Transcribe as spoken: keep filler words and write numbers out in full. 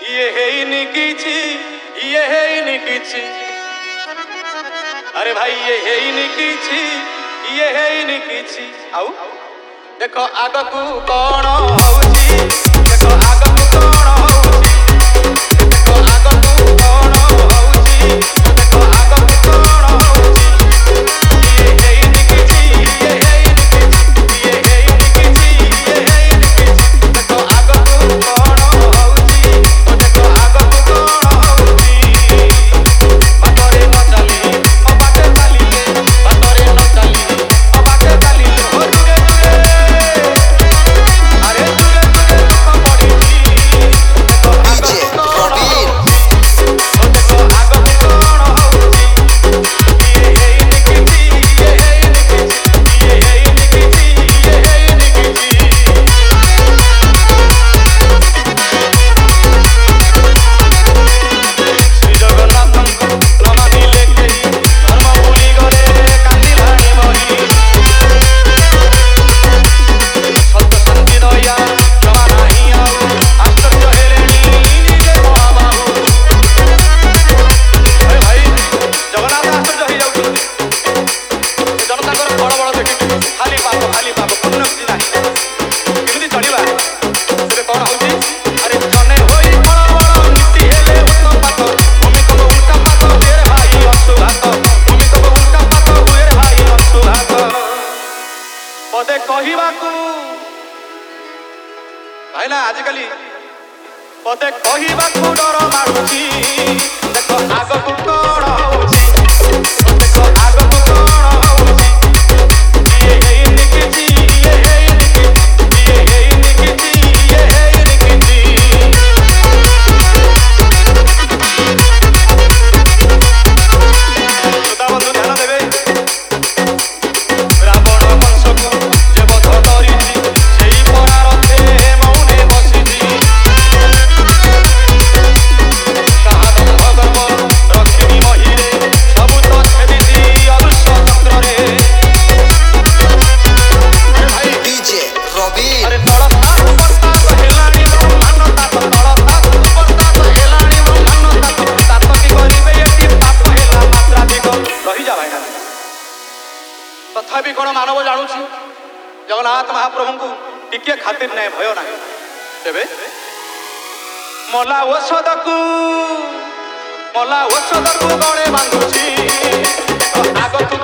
ये ହେଇନି କିଛି ये ହେଇନି କିଛି अरे भाई ये ହେଇନି କିଛି ये ହେଇନି କିଛି आउ देखो आगकू कौन होउची देखो आगकू कौन होउची देखो आगकू कौन होउची देखो आगकू कौन होउची ये ହେଇନି କିଛି ये ହେଇନି କିଛି ये ହେଇନି କିଛି ये ହେଇनि କିଛି देखो आगकू कौन होउची ओ देखो आगकू कौन होउची बातरे न चली ओ बाटे चलिले बातरे न चली ओ बाटे चलिले हो जुगे जुगे अरे जुगे जुगे दुख पड़ीची देखो आगकू कौन होउची ओ देखो आगकू कौन होउची ये ହେଇନି କିଛି ये ହେଇनि କିଛି ये ହେଇनि କିଛି ये ହେଇनि କିଛି श्री जगन्नाथଙ୍କୁ ନ ମାନିଲେ କେହି ଧର୍ମ ଭୁଲି ଗଲେ କାନ୍ଦିଲାଣି ବହି ସତ ଶାନ୍ତି ଦୟା ଜମା ନାହିଁ ଆଉ ଆଶ୍ଚର୍ଯ୍ୟ ହେଲେଣି ନିଜେ ମହାବାହୁ ଆରେ ଭାଇ ଜଗନ୍ନାଥ ଆଶ୍ଚର୍ଯ୍ୟ ହେଇଯାଉଛନ୍ତି ଜନତାଙ୍କର ବଡ଼ ବଡ଼ ଦେଖିକି ଖାଲି ପାପ ଖାଲି ପାପ ପୁଣ୍ୟ କିଛି ନାହିଁ କେମିତି ଚଳିବା ତେବେ କ'ଣ ହେଉଛି ଆରେ ଜନେ ହୋଇ ବଡ଼ ବଡ଼ ନୀତି ହେଲେ ଉତ୍ପାତ ଭୂମିକମ୍ପ ଉଲ୍କାପାତ ହୁଏ ରେ ଭାଇ ଅଂଶୁଘାତ ଭୂମିକମ୍ପ ଉଲ୍କାପାତ ହୁଏ ରେ ଭାଇ ଅଂଶୁଘାତ ପଦେ କହିବାକୁ ଭାଇନା ଆଜିକାଲି ପଦେ କହିବାକୁ ଡର ମାଡୁଛି ଦେଖ ଆଗକୁ କ'ଣ ହଉଛି ଓ ଦେଖ ଆଗକୁ କ'ଣ ହଉଛି ଇଏ ହେଇନି କିଛି ଇଏ ହେଇନି କିଛି ଇଏ ହେଇନି କିଛି ଇଏ ହେଇନି କିଛି ଶ୍ରୋତାବନ୍ଧୁ ଧ୍ୟାନ ଦେବେ ରାବଣ ବଂଶକୁ ଯେ ବଧ କରିଛି ସେଇ ପରାରଥେ ମୌନେ ବସିଛି କାହା ଦମ୍ଭ ଗର୍ବ ରଖିଣି ମହିରେ ସବୁ ତ ଛେଦିଛି ଅଦୃଶ୍ୟ ଚକ୍ରରେ ଆରେ ଭାଇ डीजे रॉबिन अरे तड़ता सुपरस्टार हेलाणी ब्रह्मांड तात तड़ता सुपरस्टार हेलाणी ब्रह्मांड तात तात की करिबे एटी पाप हेला मात्राधिक रही जा भाईना तथापि कोण मानव जाणुछि जगन्नाथ महाप्रभुଙ୍କୁ टिके खातिर नाही भय नाही तेबे मला औषधକୁ मला औषधକୁ गणे बांधुछि आगतु